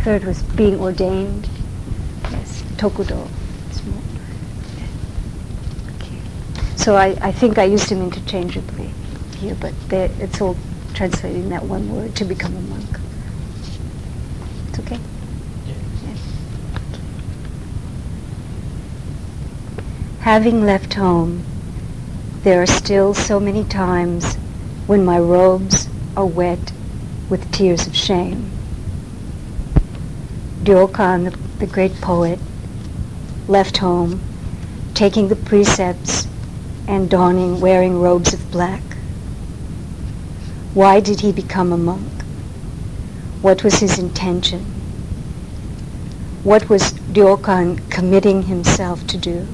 third was being ordained. Yes, Tokudo. Okay. So I think I used them interchangeably here, but it's all translated in that one word, to become a monk. It's okay? Yeah. Having left home, there are still so many times when my robes are wet with tears of shame. Ryokan, the great poet, left home, taking the precepts and wearing robes of black. Why did he become a monk? What was his intention? What was Ryokan committing himself to do?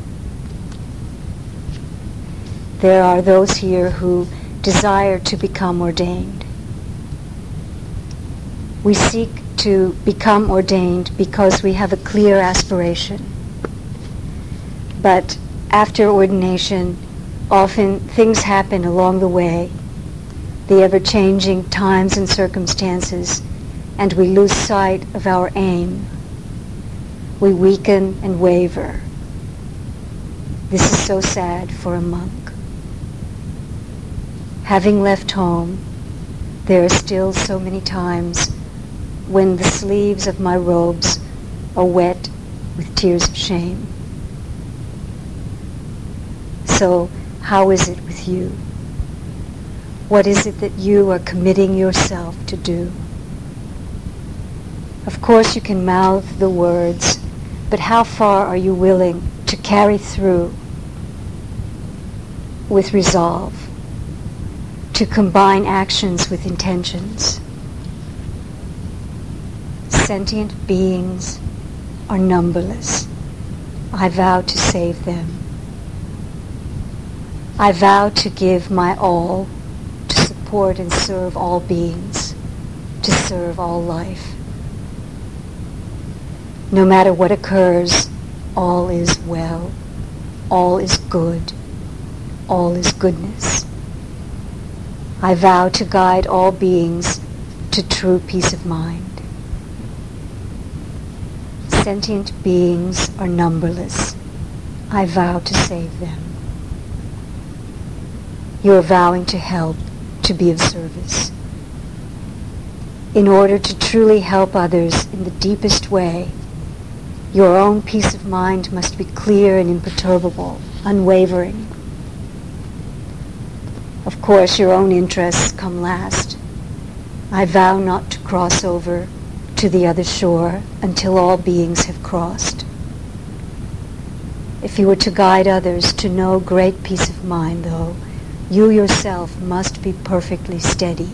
There are those here who desire to become ordained. We seek to become ordained because we have a clear aspiration. But after ordination, often things happen along the way, the ever-changing times and circumstances, and we lose sight of our aim. We weaken and waver. This is so sad for a monk. Having left home, there are still so many times when the sleeves of my robes are wet with tears of shame. So, how is it with you? What is it that you are committing yourself to do? Of course you can mouth the words, but how far are you willing to carry through with resolve, to combine actions with intentions? Sentient beings are numberless. I vow to save them. I vow to give my all to support and serve all beings, to serve all life. No matter what occurs, all is well, all is good, all is goodness. I vow to guide all beings to true peace of mind. Sentient beings are numberless. I vow to save them. You are vowing to help, to be of service. In order to truly help others in the deepest way, your own peace of mind must be clear and imperturbable, unwavering. Of course, your own interests come last. I vow not to cross over to the other shore until all beings have crossed. If you were to guide others to know great peace of mind, though, you yourself must be perfectly steady.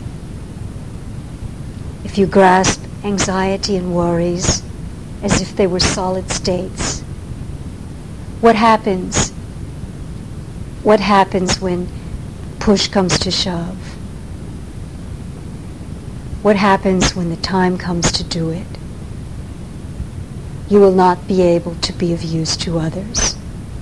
If you grasp anxiety and worries as if they were solid states, what happens? What happens when push comes to shove? What happens when the time comes to do it? You will not be able to be of use to others.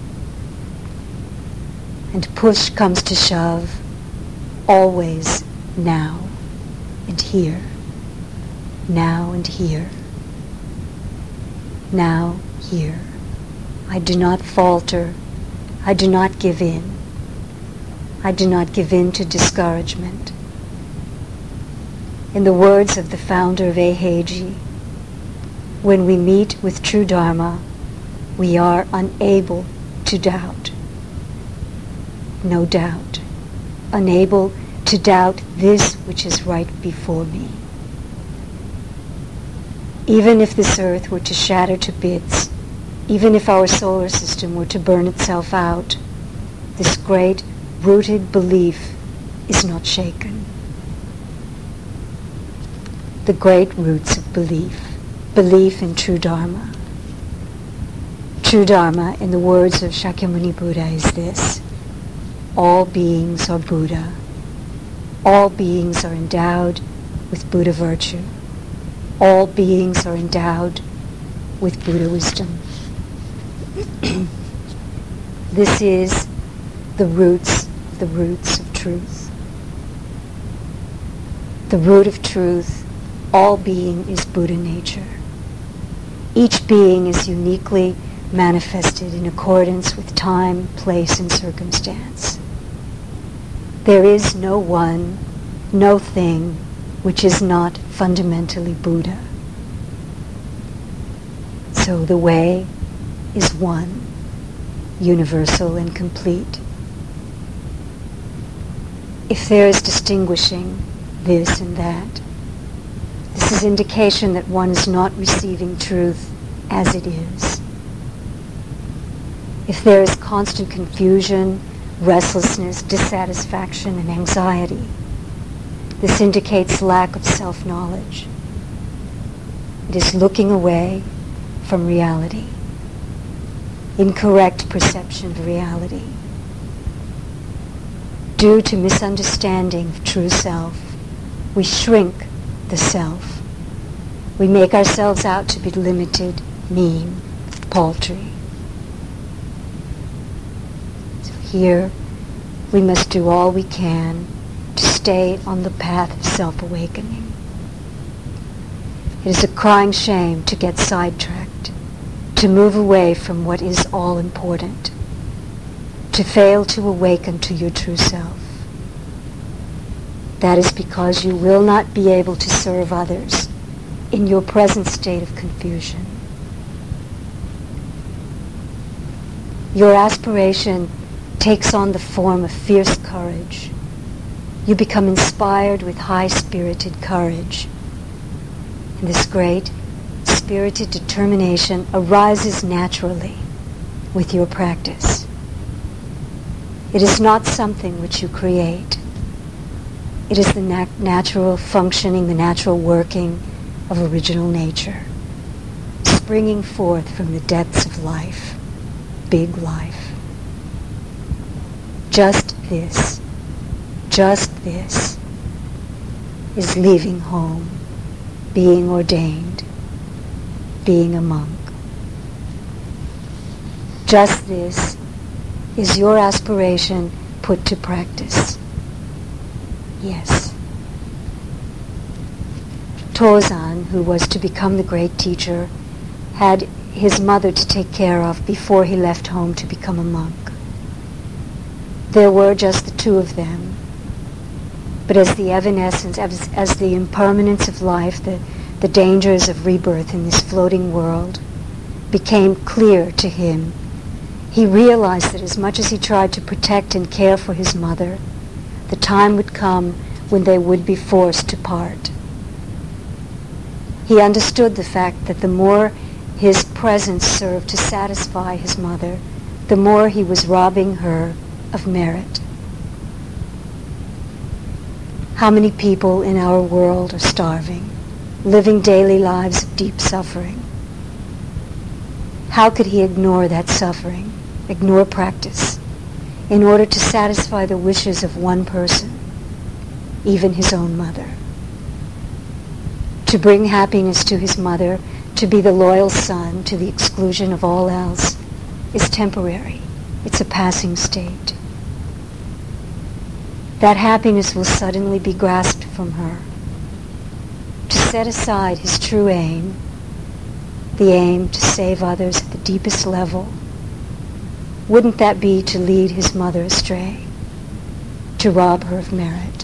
And push comes to shove always now and here, now and here, now, here. I do not falter. I do not give in. I do not give in to discouragement. In the words of the founder of Eiheiji, when we meet with true Dharma, we are unable to doubt. No doubt. Unable to doubt this which is right before me. Even if this earth were to shatter to bits, even if our solar system were to burn itself out, this great rooted belief is not shaken. The great roots of belief, belief in true Dharma. True Dharma, in the words of Shakyamuni Buddha, is this: all beings are Buddha. All beings are endowed with Buddha virtue. All beings are endowed with Buddha wisdom. This is the roots of truth. The root of truth All being is Buddha nature. Each being is uniquely manifested in accordance with time, place, and circumstance. There is no one, no thing, which is not fundamentally Buddha. So the way is one, universal and complete. If there is distinguishing this and that, this is indication that one is not receiving truth as it is. If there is constant confusion, restlessness, dissatisfaction, and anxiety, this indicates lack of self-knowledge. It is looking away from reality, incorrect perception of reality. Due to misunderstanding of true self, we shrink the self. We make ourselves out to be limited, mean, paltry. So here, we must do all we can to stay on the path of self-awakening. It is a crying shame to get sidetracked, to move away from what is all important, to fail to awaken to your true self. That is because you will not be able to serve others in your present state of confusion. Your aspiration takes on the form of fierce courage. You become inspired with high-spirited courage. And this great spirited determination arises naturally with your practice. It is not something which you create. It is the natural functioning, the natural working of original nature, springing forth from the depths of life, big life. Just this is leaving home, being ordained, being a monk. Just this is your aspiration put to practice. Yes. Tozan, who was to become the great teacher, had his mother to take care of before he left home to become a monk. There were just the two of them. But as the evanescence, as the impermanence of life, the dangers of rebirth in this floating world became clear to him, he realized that as much as he tried to protect and care for his mother, the time would come when they would be forced to part. He understood the fact that the more his presence served to satisfy his mother, the more he was robbing her of merit. How many people in our world are starving, living daily lives of deep suffering? How could he ignore that suffering, ignore practice, in order to satisfy the wishes of one person, even his own mother? To bring happiness to his mother, to be the loyal son to the exclusion of all else, is temporary. It's a passing state. That happiness will suddenly be grasped from her. To set aside his true aim, the aim to save others at the deepest level, wouldn't that be to lead his mother astray, to rob her of merit?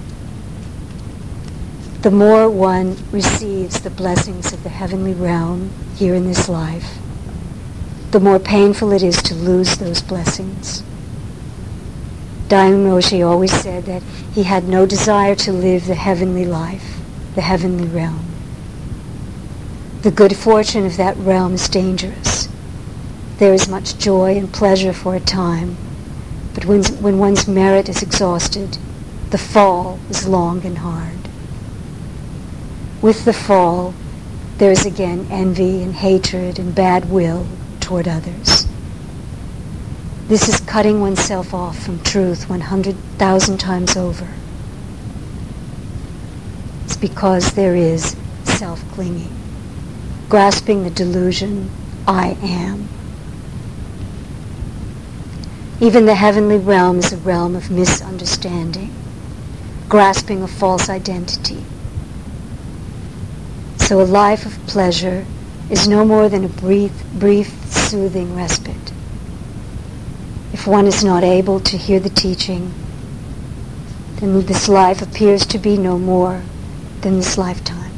The more one receives the blessings of the heavenly realm here in this life, the more painful it is to lose those blessings. Daimon Roshi always said that he had no desire to live the heavenly life, the heavenly realm. The good fortune of that realm is dangerous. There is much joy and pleasure for a time, but when one's merit is exhausted, the fall is long and hard. With the fall, there is again envy and hatred and bad will toward others. This is cutting oneself off from truth 100,000 times over. It's because there is self-clinging, grasping the delusion, I am. Even the heavenly realm is a realm of misunderstanding, grasping a false identity. So a life of pleasure is no more than a brief soothing respite. If one is not able to hear the teaching, then this life appears to be no more than this lifetime.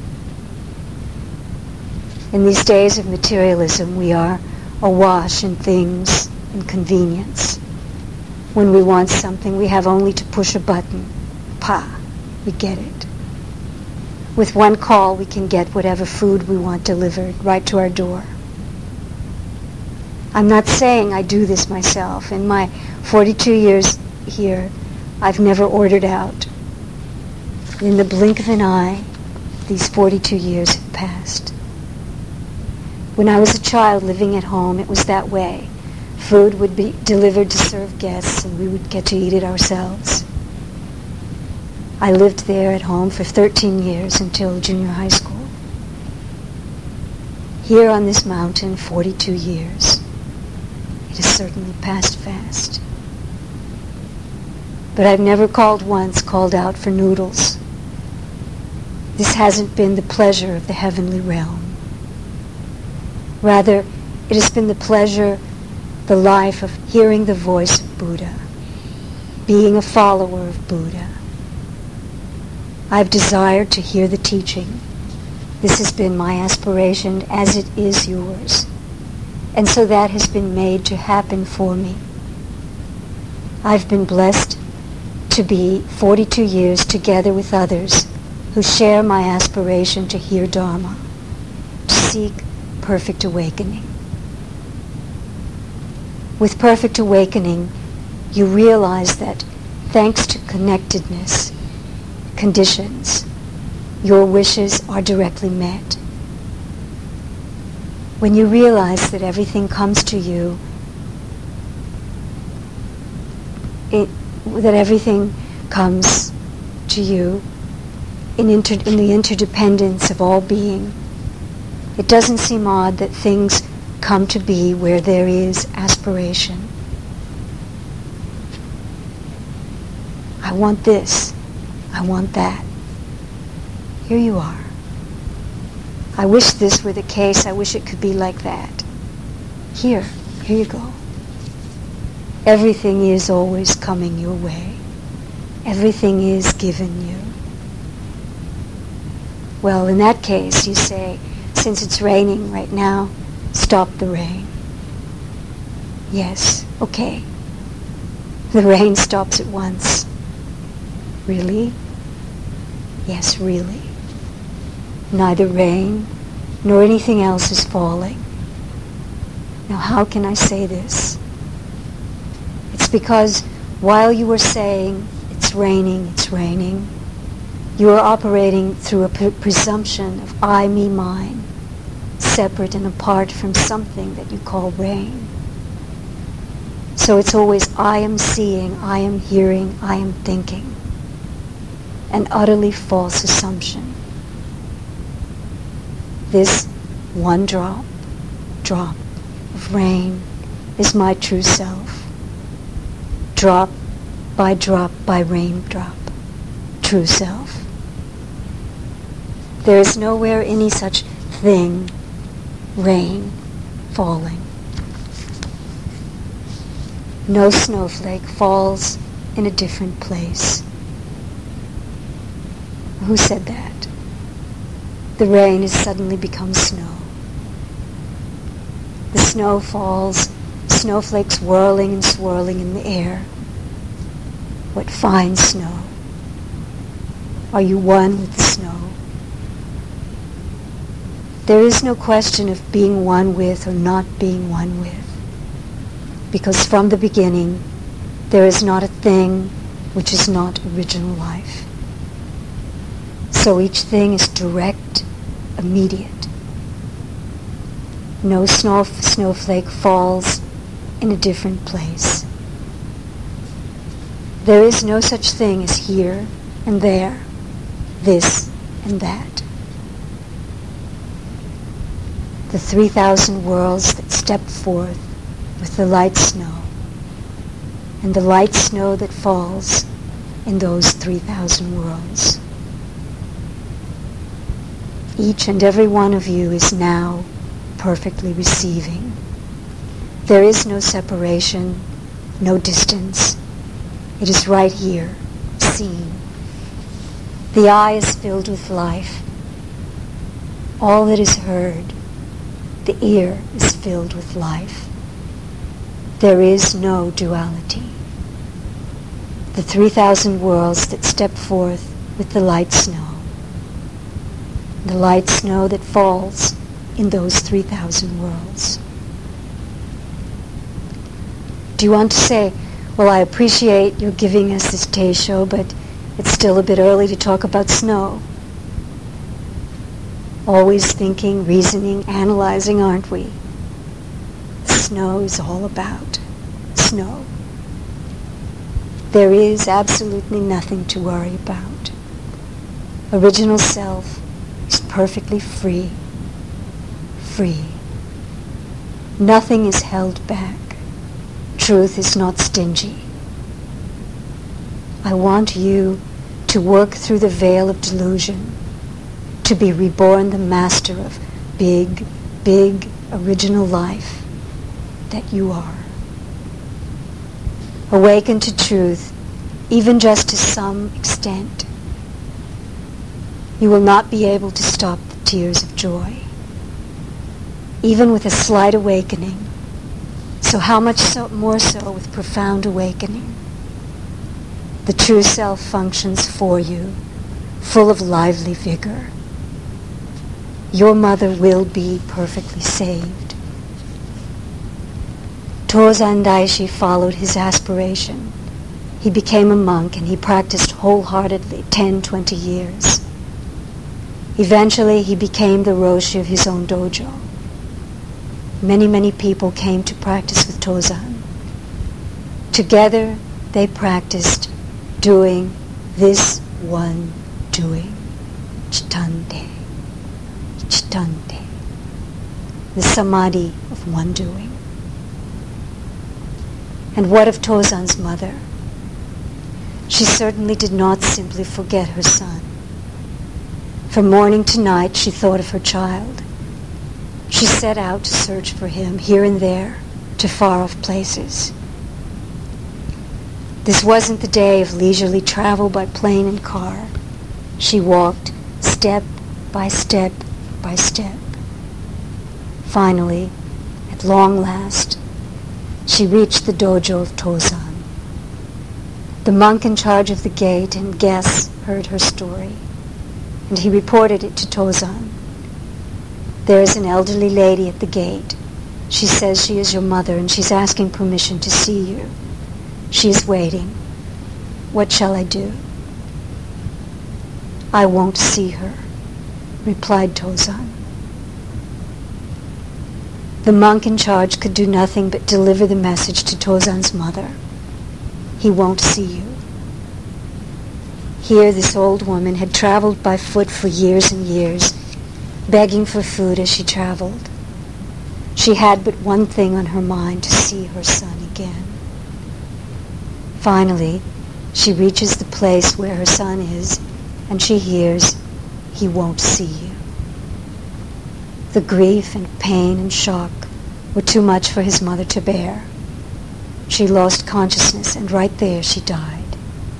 In these days of materialism, we are awash in things and convenience. When we want something, we have only to push a button. Pa, we get it. With one call, we can get whatever food we want delivered right to our door. I'm not saying I do this myself. In my 42 years here, I've never ordered out. In the blink of an eye, these 42 years have passed. When I was a child living at home, it was that way. Food would be delivered to serve guests, and we would get to eat it ourselves. I lived there at home for 13 years until junior high school. Here on this mountain, 42 years. It has certainly passed fast. But I've never called out for noodles. This hasn't been the pleasure of the heavenly realm. Rather, it has been the pleasure, the life of hearing the voice of Buddha, being a follower of Buddha. I've desired to hear the teaching. This has been my aspiration, as it is yours. And so that has been made to happen for me. I've been blessed to be 42 years together with others who share my aspiration to hear Dharma, to seek perfect awakening. With perfect awakening, you realize that thanks to connectedness, conditions, your wishes are directly met. When you realize that everything comes to you, that everything comes to you in the interdependence of all being, it doesn't seem odd that things come to be where there is aspiration. I want this. I want that. Here you are. I wish this were the case. I wish it could be like that. Here you go. Everything is always coming your way. Everything is given you. Well, in that case, you say, since it's raining right now, stop the rain. Yes, okay. The rain stops at once. Really? Yes, really. Neither rain nor anything else is falling. Now, how can I say this? It's because while you were saying, it's raining, you are operating through a presumption of I, me, mine, separate and apart from something that you call rain. So it's always I am seeing, I am hearing, I am thinking. An utterly false assumption. This one drop of rain is my true self. Drop by raindrop, true self. There is nowhere any such thing, rain falling. No snowflake falls in a different place. Who said that? The rain has suddenly become snow. The snow falls, snowflakes whirling and swirling in the air. What fine snow. Are you one with the snow? There is no question of being one with or not being one with. Because from the beginning, there is not a thing which is not original life. So each thing is direct, immediate. No snowflake falls in a different place. There is no such thing as here and there, this and that. The 3,000 worlds that step forth with the light snow, and the light snow that falls in those 3,000 worlds. Each and every one of you is now perfectly receiving. There is no separation, no distance. It is right here, seen. The eye is filled with life. All that is heard, the ear is filled with life. There is no duality. The 3,000 worlds that step forth with the light snow. The light snow that falls in those 3,000 worlds. Do you want to say, well, I appreciate your giving us this Teisho, but it's still a bit early to talk about snow? Always thinking, reasoning, analyzing, aren't we? Snow is all about snow. There is absolutely nothing to worry about. Original self is perfectly free. Free. Nothing is held back. Truth is not stingy. I want you to work through the veil of delusion, to be reborn the master of big, big original life that you are. Awaken to truth, even just to some extent. You will not be able to stop the tears of joy, even with a slight awakening. So how much more so with profound awakening? The true self functions for you, full of lively vigor. Your mother will be perfectly saved. Tozan Daishi followed his aspiration. He became a monk and he practiced wholeheartedly 10, 20 years. Eventually he became the Roshi of his own dojo. Many, many people came to practice with Tozan. Together they practiced doing this one doing. Chitante. Chitante. The samadhi of one doing. And what of Tozan's mother? She certainly did not simply forget her son. From morning to night she thought of her child. She set out to search for him here and there, to far-off places. This wasn't the day of leisurely travel by plane and car. She walked step by step by step. Finally, at long last, she reached the dojo of Tozan. The monk in charge of the gate and guests heard her story, and he reported it to Tozan. There is an elderly lady at the gate. She says she is your mother, and she's asking permission to see you. She is waiting. What shall I do? I won't see her, replied Tozan. The monk in charge could do nothing but deliver the message to Tozan's mother. He won't see you. Here this old woman had traveled by foot for years and years, begging for food as she traveled. She had but one thing on her mind, to see her son again. Finally, she reaches the place where her son is, and she hears, he won't see you. The grief and pain and shock were too much for his mother to bear. She lost consciousness, and right there she died.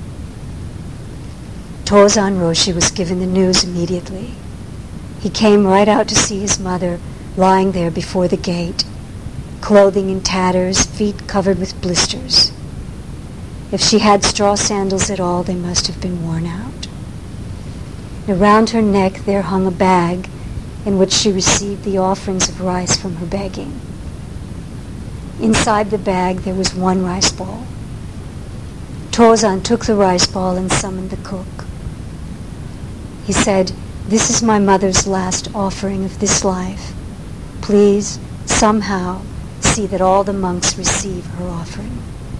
Tozan Roshi was given the news immediately. He came right out to see his mother lying there before the gate, clothing in tatters, feet covered with blisters. If she had straw sandals at all, they must have been worn out. And around her neck there hung a bag in which she received the offerings of rice from her begging. Inside the bag there was one rice ball. Tozan took the rice ball and summoned the cook. He said, "This is my mother's last offering of this life. Please, somehow, see that all the monks receive her offering."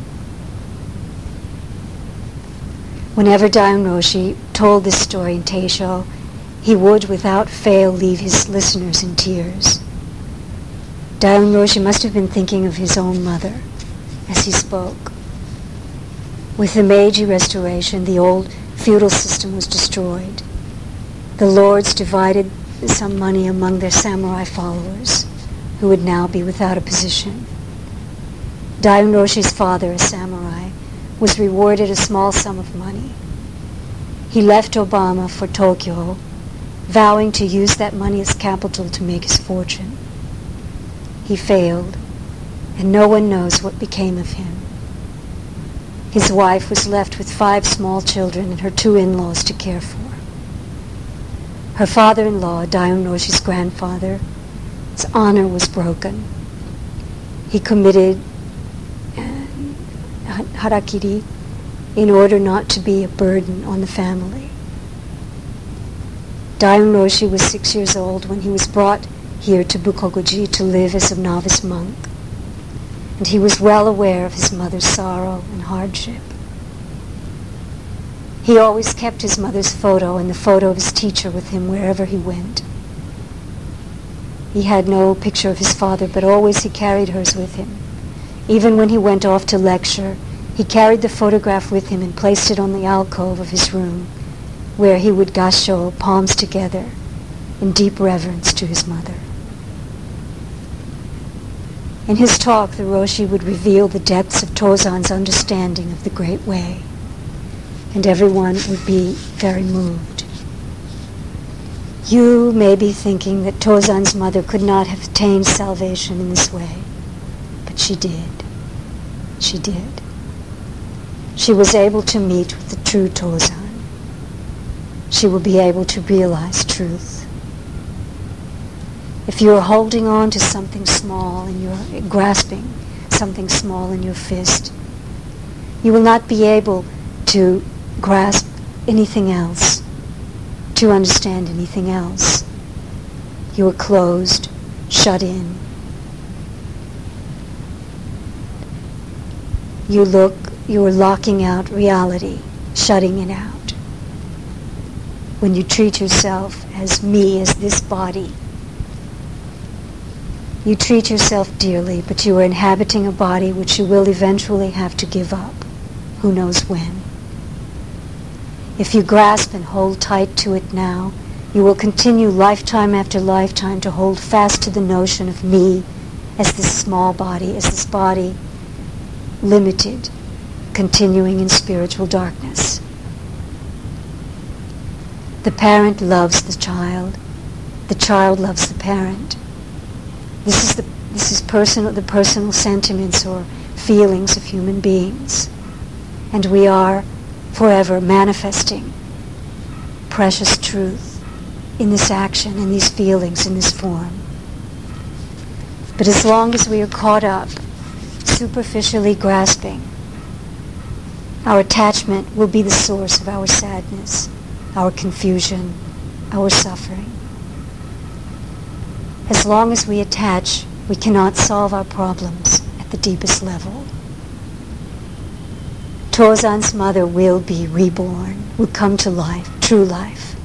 Whenever Dayan Roshi told this story in Teisho, he would without fail leave his listeners in tears. Dayan Roshi must have been thinking of his own mother as he spoke. With the Meiji Restoration, the old feudal system was destroyed. The lords divided some money among their samurai followers who would now be without a position. Daiun Roshi's father, a samurai, was rewarded a small sum of money. He left Obama for Tokyo, vowing to use that money as capital to make his fortune. He failed, and no one knows what became of him. His wife was left with 5 small children and her 2 in-laws to care for. Her father-in-law, Daiun Roshi's grandfather, his honor was broken. He committed harakiri in order not to be a burden on the family. Daiun Roshi was 6 years old when he was brought here to Bukogoji to live as a novice monk, and he was well aware of his mother's sorrow and hardship. He always kept his mother's photo and the photo of his teacher with him wherever he went. He had no picture of his father, but always he carried hers with him. Even when he went off to lecture, he carried the photograph with him and placed it on the alcove of his room, where he would gassho, palms together, in deep reverence to his mother. In his talk, the Roshi would reveal the depths of Tozan's understanding of the Great Way, and everyone would be very moved. You may be thinking that Tozan's mother could not have attained salvation in this way, but she did. She did. She was able to meet with the true Tozan. She will be able to realize truth. If you're holding on to something small and you're grasping something small in your fist, you will not be able to grasp anything else, to understand anything else. You are closed, shut in. You are locking out reality, shutting it out. When you treat yourself as me, as this body, you treat yourself dearly, but you are inhabiting a body which you will eventually have to give up. Who knows when? If you grasp and hold tight to it now, you will continue lifetime after lifetime to hold fast to the notion of me as this small body, as this body limited, continuing in spiritual darkness. The parent loves the child loves the parent. This is the personal sentiments or feelings of human beings, and we are forever manifesting precious truth in this action, in these feelings, in this form. But as long as we are caught up, superficially grasping, our attachment will be the source of our sadness, our confusion, our suffering. As long as we attach, we cannot solve our problems at the deepest level. Tozan's mother will be reborn, will come to life, true life.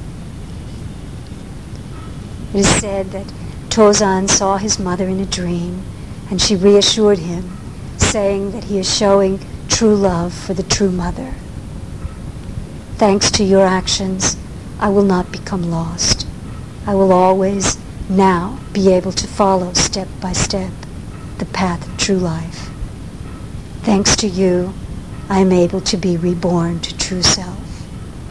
It is said that Tozan saw his mother in a dream, and she reassured him, saying that he is showing true love for the true mother. Thanks to your actions, I will not become lost. I will always now be able to follow step by step the path of true life. Thanks to you, I am able to be reborn to true self.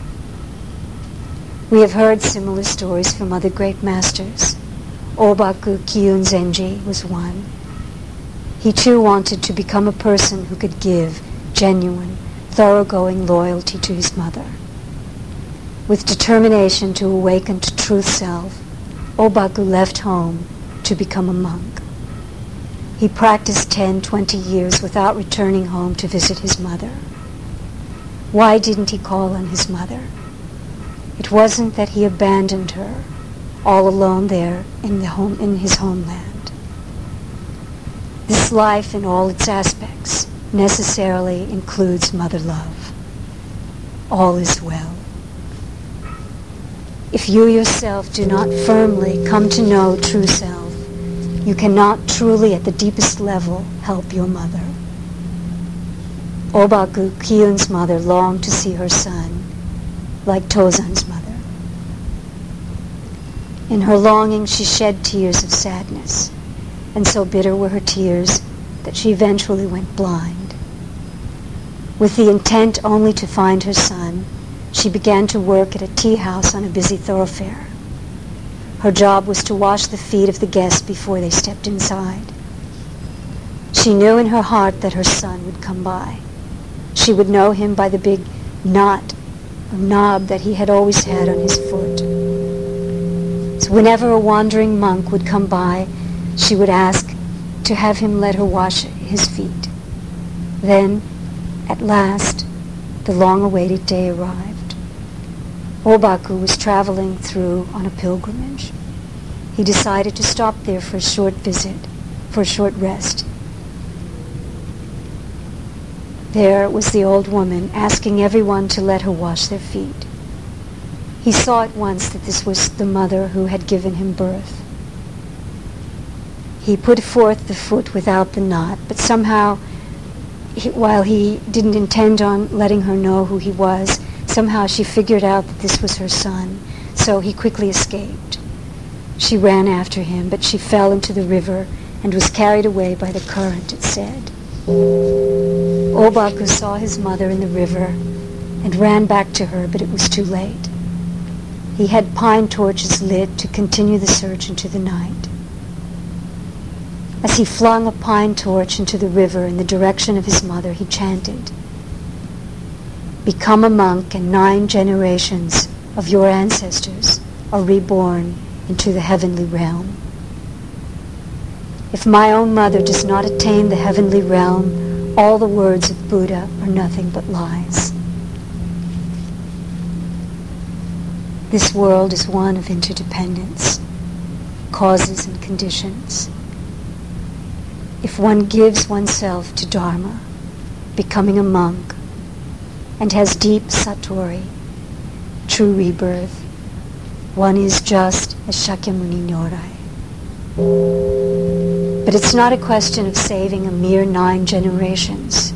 We have heard similar stories from other great masters. Obaku Kyun Zenji was one. He too wanted to become a person who could give genuine, thoroughgoing loyalty to his mother. With determination to awaken to true self, Obaku left home to become a monk. He practiced 10-20 years without returning home to visit his mother. Why didn't he call on his mother? It wasn't that he abandoned her all alone there in his homeland. This life in all its aspects necessarily includes mother love. All is well. If you yourself do not firmly come to know true self, you cannot truly at the deepest level help your mother. Obaku Kyun's mother longed to see her son like Tozan's mother. In her longing, she shed tears of sadness, and so bitter were her tears that she eventually went blind. With the intent only to find her son, she began to work at a tea house on a busy thoroughfare. Her job was to wash the feet of the guests before they stepped inside. She knew in her heart that her son would come by. She would know him by the big knot or knob that he had always had on his foot. So whenever a wandering monk would come by, she would ask to have him let her wash his feet. Then, at last, the long-awaited day arrived. Obaku was traveling through on a pilgrimage. He decided to stop there for a short visit, for a short rest. There was the old woman asking everyone to let her wash their feet. He saw at once that this was the mother who had given him birth. He put forth the foot without the knot, but somehow, while he didn't intend on letting her know who he was, somehow she figured out that this was her son, so he quickly escaped. She ran after him, but she fell into the river and was carried away by the current, it said. Obaku saw his mother in the river and ran back to her, but it was too late. He had pine torches lit to continue the search into the night. As he flung a pine torch into the river in the direction of his mother, he chanted, "Become a monk, and 9 generations of your ancestors are reborn into the heavenly realm. If my own mother does not attain the heavenly realm, all the words of Buddha are nothing but lies." This world is one of interdependence, causes and conditions. If one gives oneself to Dharma, becoming a monk, and has deep satori, true rebirth, one is just as Shakyamuni Nyorai. But it's not a question of saving a mere 9 generations.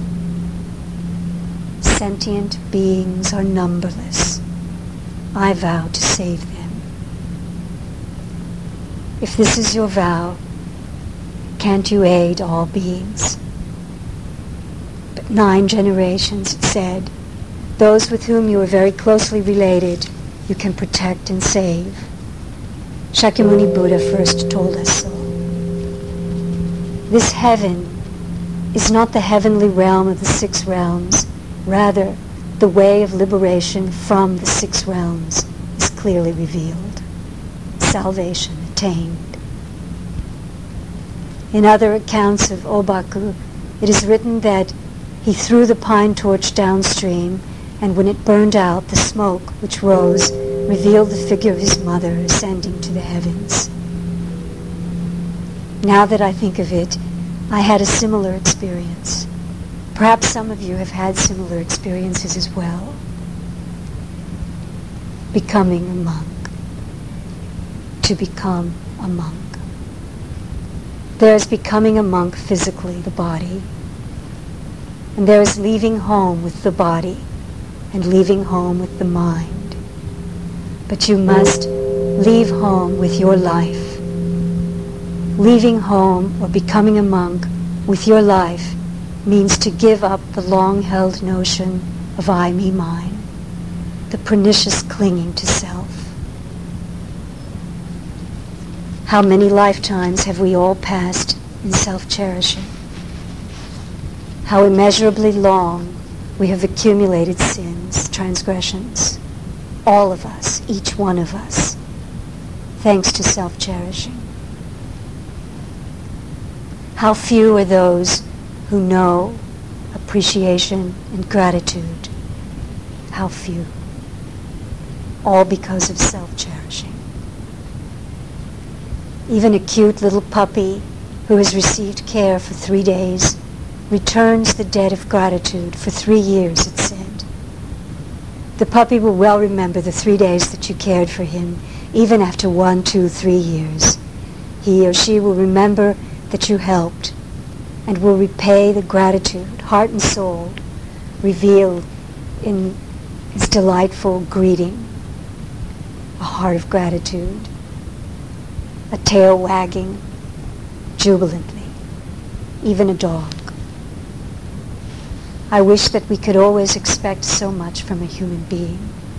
Sentient beings are numberless. I vow to save them. If this is your vow, can't you aid all beings? But 9 generations, it said, those with whom you are very closely related, you can protect and save. Shakyamuni Buddha first told us so. This heaven is not the heavenly realm of the 6 realms. Rather, the way of liberation from the 6 realms is clearly revealed. Salvation attained. In other accounts of Obaku, it is written that he threw the pine torch downstream, and when it burned out, the smoke which rose revealed the figure of his mother ascending to the heavens. Now that I think of it, I had a similar experience. Perhaps some of you have had similar experiences as well. Becoming a monk. To become a monk. There is becoming a monk physically, the body, and there is leaving home with the body and leaving home with the mind. But you must leave home with your life. Leaving home or becoming a monk with your life means to give up the long-held notion of I, me, mine, the pernicious clinging to self. How many lifetimes have we all passed in self-cherishing? How immeasurably long we have accumulated sins, transgressions, all of us, each one of us, thanks to self-cherishing. How few are those who know appreciation and gratitude? How few. All because of self-cherishing. Even a cute little puppy who has received care for 3 days returns the debt of gratitude for 3 years, it said. The puppy will well remember the 3 days that you cared for him, even after 1, 2, 3 years. He or she will remember that you helped and will repay the gratitude, heart and soul, revealed in his delightful greeting, a heart of gratitude. a tail wagging jubilantly, even a dog. I wish that we could always expect so much from a human being.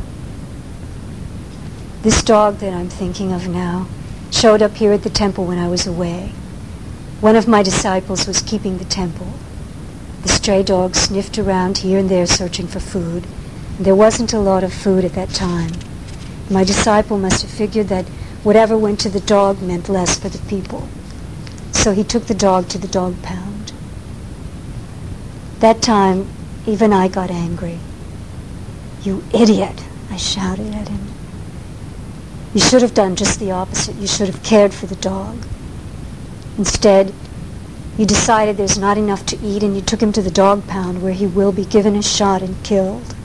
This dog that I'm thinking of now showed up here at the temple when I was away. One of my disciples was keeping the temple. The stray dog sniffed around here and there searching for food. And there wasn't a lot of food at that time. My disciple must have figured that whatever went to the dog meant less for the people. So he took the dog to the dog pound. That time, even I got angry. "You idiot," I shouted at him. "You should have done just the opposite. You should have cared for the dog. Instead, you decided there's not enough to eat and you took him to the dog pound where he will be given a shot and killed."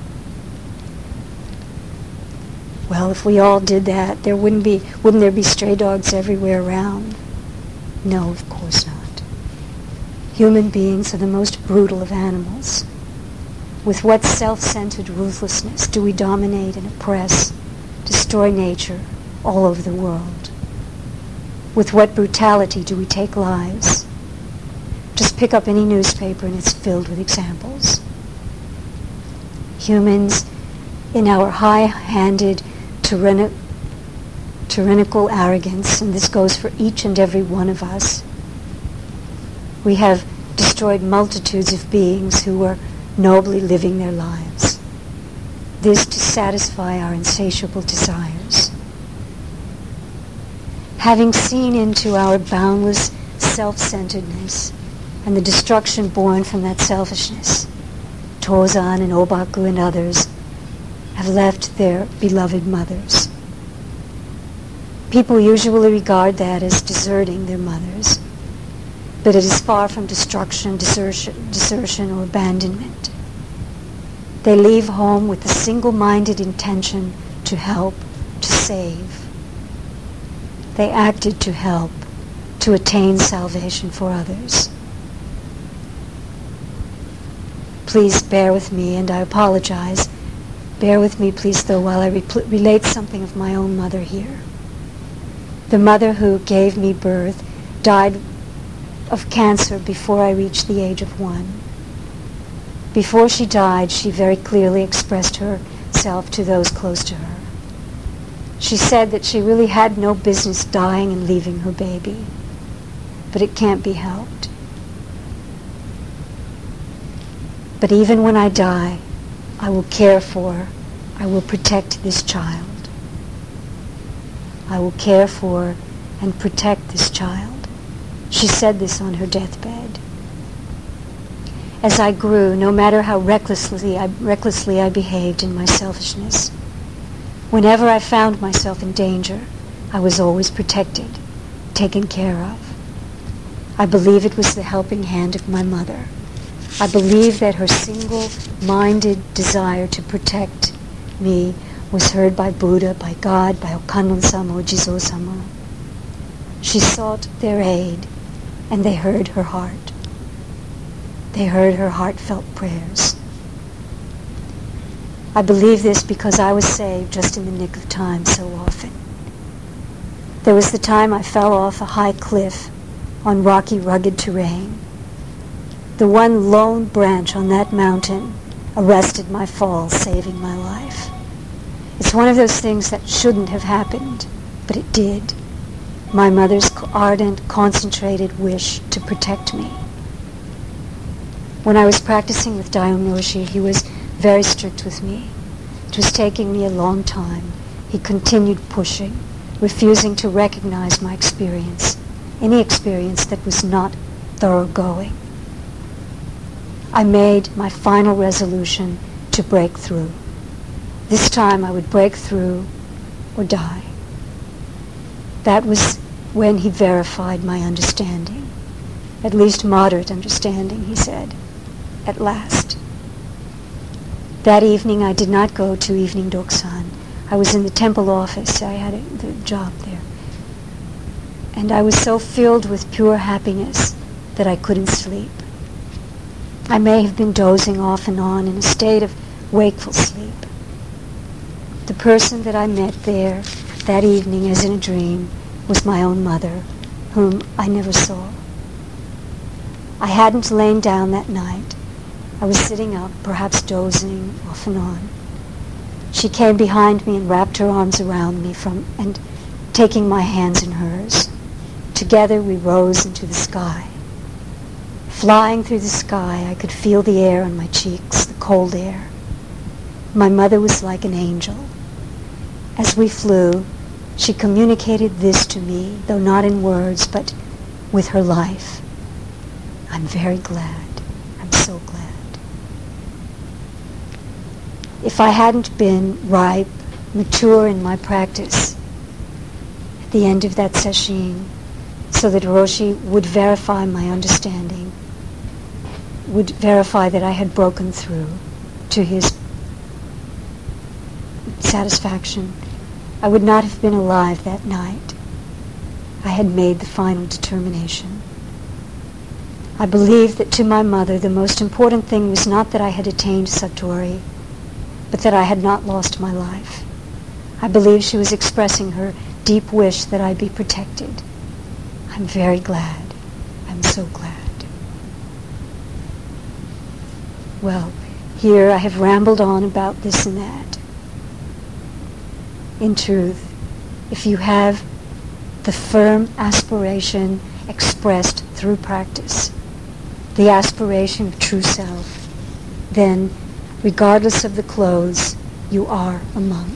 Well, if we all did that, wouldn't there be stray dogs everywhere around? No, of course not. Human beings are the most brutal of animals. With what self-centered ruthlessness do we dominate and oppress, destroy nature all over the world? With what brutality do we take lives? Just pick up any newspaper and it's filled with examples. Humans, in our high-handed, tyrannical arrogance, and this goes for each and every one of us, we have destroyed multitudes of beings who were nobly living their lives. This to satisfy our insatiable desires. Having seen into our boundless self-centeredness and the destruction born from that selfishness, Tozan and Obaku and others have left their beloved mothers. People usually regard that as deserting their mothers, but it is far from destruction, desertion, or abandonment. They leave home with the single-minded intention to help, to save. They acted to help, to attain salvation for others. Please bear with me, and I apologize. Bear with me, please, though, while I relate something of my own mother here. The mother who gave me birth died of cancer before I reached the age of 1. Before she died, she very clearly expressed herself to those close to her. She said that she really had no business dying and leaving her baby, but it can't be helped. But even when I die, I will care for, I will protect this child. I will care for and protect this child. She said this on her deathbed. As I grew, no matter how recklessly I behaved in my selfishness, whenever I found myself in danger, I was always protected, taken care of. I believe it was the helping hand of my mother. I believe that her single-minded desire to protect me was heard by Buddha, by God, by Okannon-sama or Jizo-sama. She sought their aid, and they heard her heart. They heard her heartfelt prayers. I believe this because I was saved just in the nick of time so often. There was the time I fell off a high cliff on rocky, rugged terrain. The one lone branch on that mountain arrested my fall, saving my life. It's one of those things that shouldn't have happened, but it did. My mother's ardent, concentrated wish to protect me. When I was practicing with Daiun Roshi, he was very strict with me. It was taking me a long time. He continued pushing, refusing to recognize my experience, any experience that was not thoroughgoing. I made my final resolution to break through. This time I would break through or die. That was when he verified my understanding. At least moderate understanding, he said. At last. That evening I did not go to evening Doksan. I was in the temple office. I had the job there. And I was so filled with pure happiness that I couldn't sleep. I may have been dozing off and on in a state of wakeful sleep. The person that I met there that evening, as in a dream, was my own mother, whom I never saw. I hadn't lain down that night. I was sitting up, perhaps dozing off and on. She came behind me and wrapped her arms around me and taking my hands in hers. Together we rose into the sky. Flying through the sky, I could feel the air on my cheeks, the cold air. My mother was like an angel. As we flew, she communicated this to me, though not in words, but with her life. I'm very glad. I'm so glad. If I hadn't been ripe, mature in my practice, at the end of that sesshin, so that Roshi would verify my understanding, would verify that I had broken through to his satisfaction, I would not have been alive that night. I had made the final determination. I believed that to my mother the most important thing was not that I had attained Satori, but that I had not lost my life. I believed she was expressing her deep wish that I be protected. I'm very glad. I'm so glad. Well, here I have rambled on about this and that. In truth, if you have the firm aspiration expressed through practice, the aspiration of true self, then, regardless of the clothes, you are a monk.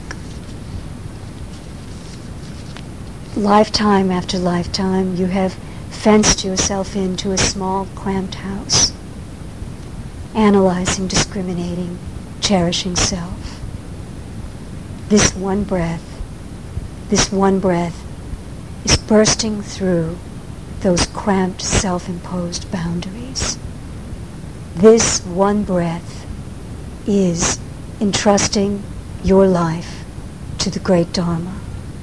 Lifetime after lifetime, you have fenced yourself into a small, cramped house, analyzing, discriminating, cherishing self. This one breath is bursting through those cramped, self-imposed boundaries. This one breath is entrusting your life to the great Dharma.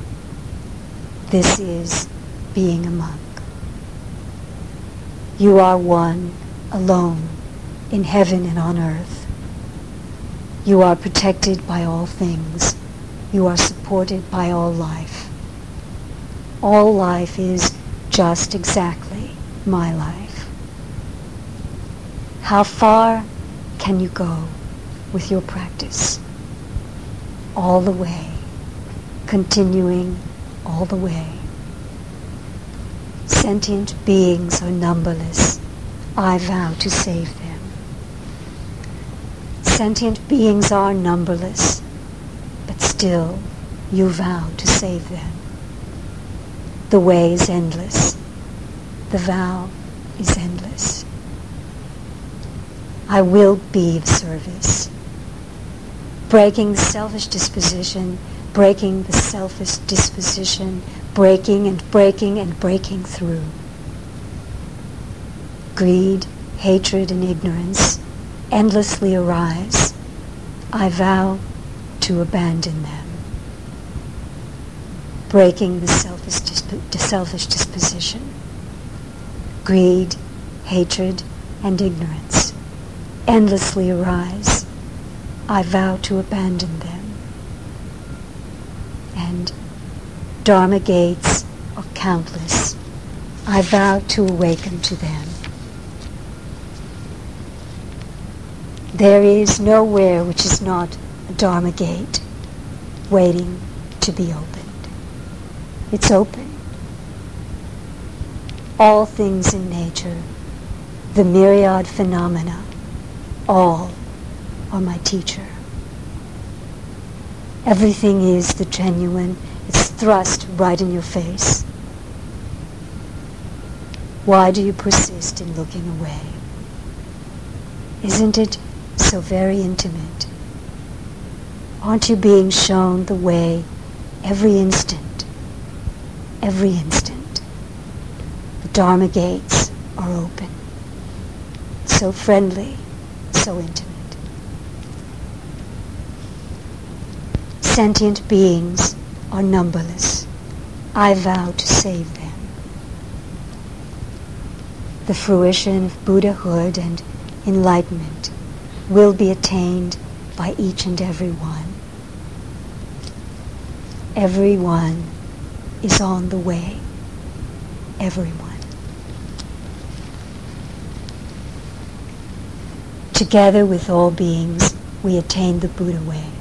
This is being a monk. You are one, alone, in heaven and on earth. You are protected by all things. You are supported by all life. All life is just exactly my life. How far can you go with your practice? All the way, continuing all the way. Sentient beings are numberless. I vow to save them. Sentient beings are numberless, but still you vow to save them. The way is endless. The vow is endless. I will be of service. Breaking the selfish disposition, breaking the selfish disposition, breaking and breaking and breaking through. Greed, hatred, and ignorance endlessly arise. I vow to abandon them. Breaking the selfish disposition. Greed, hatred, and ignorance endlessly arise. I vow to abandon them. And Dharma gates are countless. I vow to awaken to them. There is nowhere which is not a Dharma gate waiting to be opened. It's open. All things in nature, the myriad phenomena, all are my teacher. Everything is the genuine. It's thrust right in your face. Why do you persist in looking away? Isn't it so very intimate? Aren't you being shown the way every instant? Every instant. The Dharma gates are open. So friendly, so intimate. Sentient beings are numberless. I vow to save them. The fruition of Buddhahood and enlightenment will be attained by each and every one. Every one is on the way. Everyone. Together with all beings, we attain the Buddha way.